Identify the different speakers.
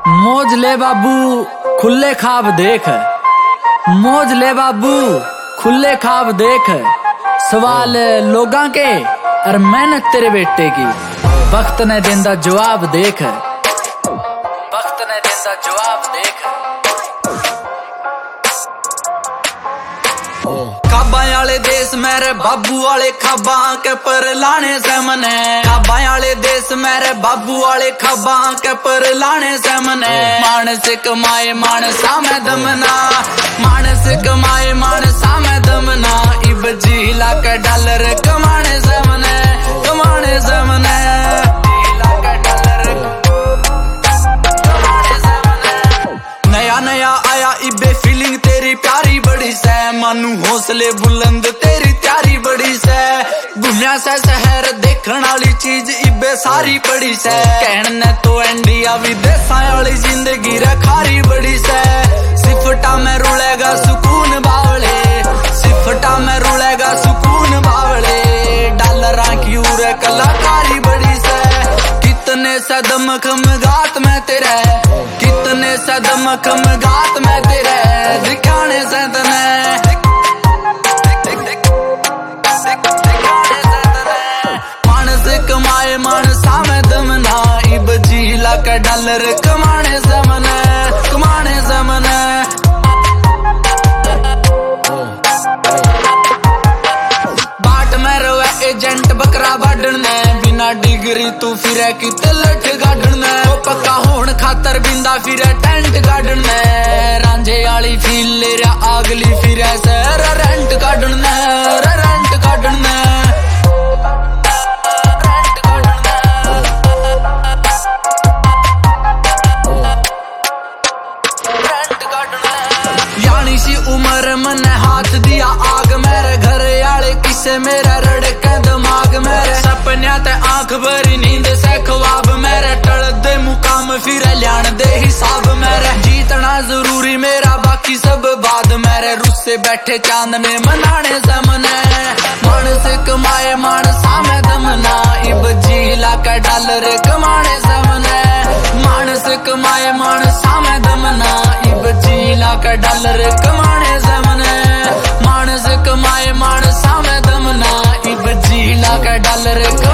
Speaker 1: मौज ले बाबू खुले ख्वाब देख, मौज ले बाबू खुले ख्वाब देख। सवाल लोगां के और मेहनत तेरे बेटे की, वक्त ने देंदा जवाब देख, वक्त ने देंदा जवाब देख। खाबा आले देश मेरे बाबू वाले खाबा के पर लाने से मने, खाबा आले देश मेरे बाबू वाले खाबा के पर लाने से मने। मानस कमाए मानसा में दमना, मानस कमाए मानसा में दमना। इब जिला के डॉलर कमाने से मने, कमाने से मने। नया नया आया इबे फीलिंग तेरी प्यारी बड़ी से, मानू हौसले बुलंद तेरी त्यारी बड़ी से। दुनिया से शहर देखने वाली चीज इबे सारी पड़ी से, कहने तो इंडिया विदेशा वाली जिंदगी रखारी बड़ी से। सिफटा में रुलेगा सुकून बावले, सिफटा में रुलेगा सुकून बावले। डॉलरा की उरे कलाकारी बड़ी से, कितने सदम खम गात में तेरे, कितने सदम खम गात में तेरे। दिखाने से तने मानस कमाए मानसा में दमना। इब जिला का डॉलर कमाने से मने, कमाने से मने। बाट में रोए एजेंट बकरा बाढ़ने, बिना डिग्री तू फिरे कित लठ गाढ़ने। पक्का होन खातर बिंदा फिरे टेंट गाढ़ने। रांझे आली फील ले रहा अगली फिरे से रेंट काढ़ने, रेंट काढ़ने। यानी सी उम्र मन हाथ दिया आग मेरे, घर आले किसे मेरा रड़के दिमाग मेरे। सपन्या ते आंख भरी नींद से ख्वाब मेरे, टल दे मुकाम फिर ल्याण दे हिसाब मेरे। जीतना जरूरी मेरा बाकी सब बाद मेरे, रुस्से बैठे चांद में मनाने से मने। मानस कमाए मानसा में दमना, इब जिला का डॉलर कमाने से मने। मानस कमाए मानसा में दमना, इब जिला का डॉलर कमाने से मने। मानस कमाए मानसा में दमना, इब जिला का डॉलर